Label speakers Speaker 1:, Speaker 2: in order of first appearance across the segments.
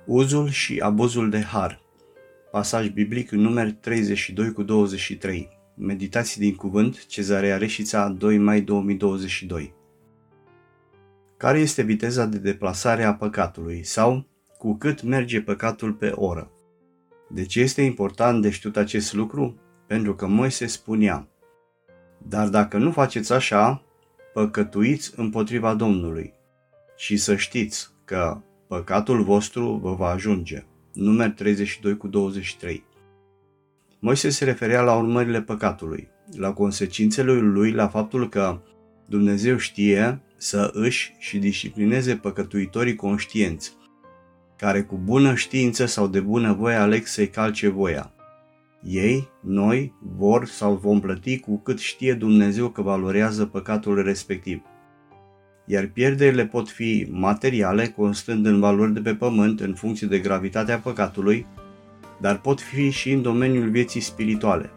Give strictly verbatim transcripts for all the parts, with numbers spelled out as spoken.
Speaker 1: Uzul și abuzul de har. Pasaj biblic în Numeri treizeci și doi cu douăzeci și trei. Meditații din cuvânt, Cezarea Reșița, doi mai două mii douăzeci și doi. Care este viteza de deplasare a păcatului sau cu cât merge păcatul pe oră? De ce este important de știut acest lucru? Pentru că Moise spunea: dar dacă nu faceți așa, păcătuiți împotriva Domnului. Și să știți că păcatul vostru vă va ajunge. Numeri treizeci și doi cu douăzeci și trei. Moise se referea la urmările păcatului, la consecințele lui, la faptul că Dumnezeu știe să își și disciplineze păcătuitorii conștienți, care cu bună știință sau de bună voie aleg să-i calce voia. Ei, noi, vor sau vom plăti cu cât știe Dumnezeu că valorează păcatul respectiv. Iar pierderile pot fi materiale, constând în valori de pe pământ în funcție de gravitatea păcatului, dar pot fi și în domeniul vieții spirituale.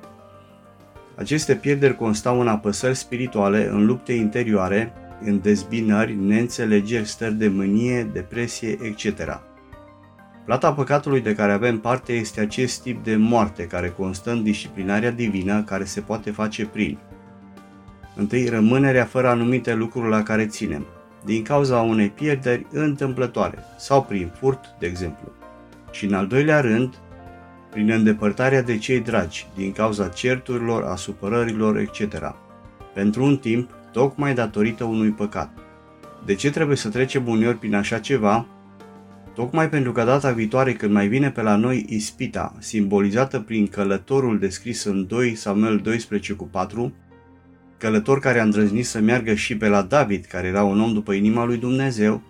Speaker 1: Aceste pierderi constau în apăsări spirituale, în lupte interioare, în dezbinări, neînțelegeri, stări de mânie, depresie, et cetera. Plata păcatului de care avem parte este acest tip de moarte care constă în disciplinarea divină, care se poate face prin: întâi, rămânerea fără anumite lucruri la care ținem, din cauza unei pierderi întâmplătoare sau prin furt, de exemplu. Și în al doilea rând, prin îndepărtarea de cei dragi, din cauza certurilor, a supărărilor, et cetera. Pentru un timp, tocmai datorită unui păcat. De ce trebuie să trecem uneori prin așa ceva? Tocmai pentru că data viitoare, când mai vine pe la noi ispita, simbolizată prin călătorul descris în doi Samuel doisprezece cu patru, călător care a îndrăznit să meargă și pe la David, care era un om după inima lui Dumnezeu,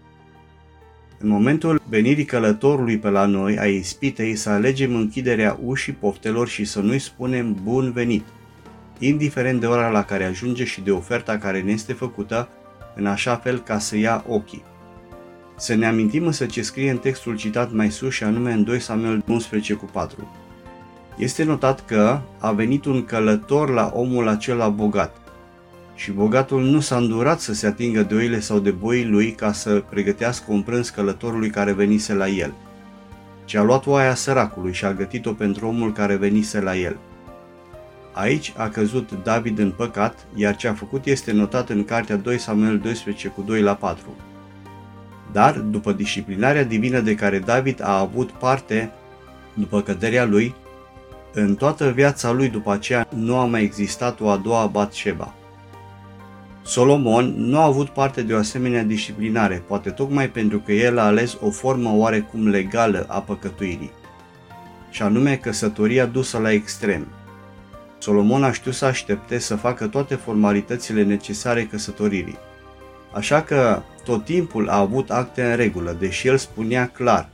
Speaker 1: în momentul venirii călătorului pe la noi, a ispitei, să alegem închiderea ușii poftelor și să nu-i spunem bun venit, indiferent de ora la care ajunge și de oferta care ne este făcută, în așa fel ca să ia ochii. Să ne amintim însă ce scrie în textul citat mai sus, și anume în doi Samuel unsprezece cu patru. Este notat că a venit un călător la omul acela bogat. Și bogatul nu s-a îndurat să se atingă de oile sau de boii lui ca să pregătească un prânz călătorului care venise la el, ci a luat oaia săracului și a gătit-o pentru omul care venise la el. Aici a căzut David în păcat, iar ce a făcut este notat în cartea doi Samuel doisprezece cu doi la patru. Dar, după disciplinarea divină de care David a avut parte după căderea lui, în toată viața lui după aceea nu a mai existat o a doua Batșeba. Solomon nu a avut parte de o asemenea disciplinare, poate tocmai pentru că el a ales o formă oarecum legală a păcătuirii, și anume căsătoria dusă la extrem. Solomon a știut să aștepte să facă toate formalitățile necesare căsătoririi, așa că tot timpul a avut acte în regulă, deși el spunea clar: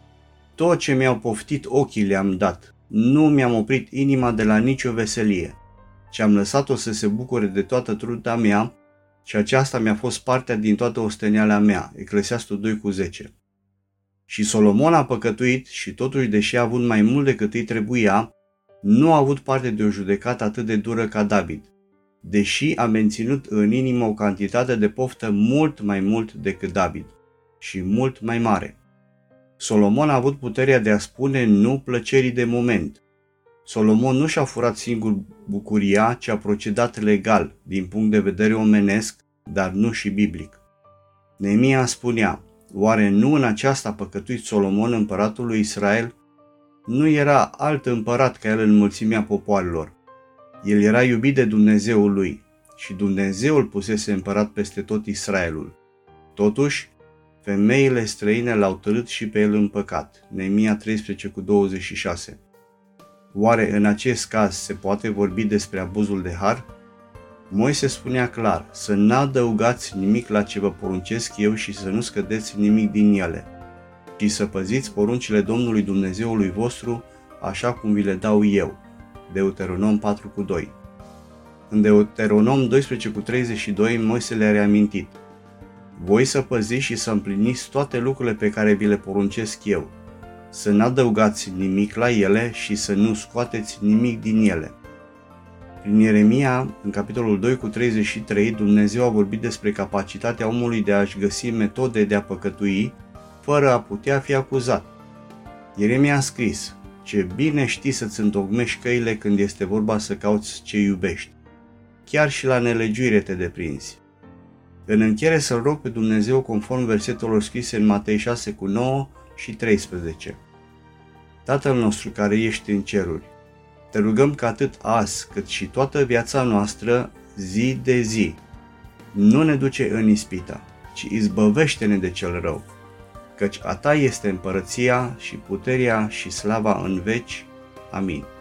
Speaker 1: tot ce mi-au poftit ochii le-am dat, nu mi-am oprit inima de la nicio veselie, ci am lăsat-o să se bucure de toată truda mea, și aceasta mi-a fost partea din toată osteneala mea. Eclesiastul doi cu zece. Și Solomon a păcătuit și totuși, deși a avut mai mult decât îi trebuia, nu a avut parte de o judecată atât de dură ca David, deși a menținut în inimă o cantitate de poftă mult mai mult decât David și mult mai mare. Solomon a avut puterea de a spune nu plăcerii de moment. Solomon nu și-a furat singur bucuria, ci a procedat legal, din punct de vedere omenesc, dar nu și biblic. Neemia spunea: oare nu în aceasta a păcătuit Solomon, împăratul lui Israel? Nu era alt împărat ca el în mulțimea popoarelor. El era iubit de Dumnezeul lui și Dumnezeu îl pusese împărat peste tot Israelul. Totuși, femeile străine l-au târât și pe el în păcat. Neemia treisprezece cu douăzeci și șase. Oare în acest caz se poate vorbi despre abuzul de har? Moise spunea clar: să n-adăugați nimic la ce vă poruncesc eu și să nu scădeți nimic din ele, ci să păziți poruncile Domnului Dumnezeului vostru așa cum vi le dau eu. Deuteronom patru cu doi. În Deuteronom doisprezece cu treizeci și doi, Moise le-a reamintit: voi să păziți și să împliniți toate lucrurile pe care vi le poruncesc eu, să n-adăugați nimic la ele și să nu scoateți nimic din ele. Prin Ieremia, în capitolul doi cu treizeci și trei, Dumnezeu a vorbit despre capacitatea omului de a-și găsi metode de a păcătui fără a putea fi acuzat, Ieremia a scris: ce bine știi să-ți întocmești căile când este vorba să cauți ce iubești. Chiar și la nelegiuire te deprinzi. În încheiere să-L rog pe Dumnezeu conform versetelor scrise în Matei șase cu nouă și treisprezece. Tatăl nostru care ești în ceruri, te rugăm că atât azi cât și toată viața noastră, zi de zi, nu ne duce în ispita, ci izbăvește-ne de cel rău, căci a ta este împărăția și puterea și slava în veci. Amin.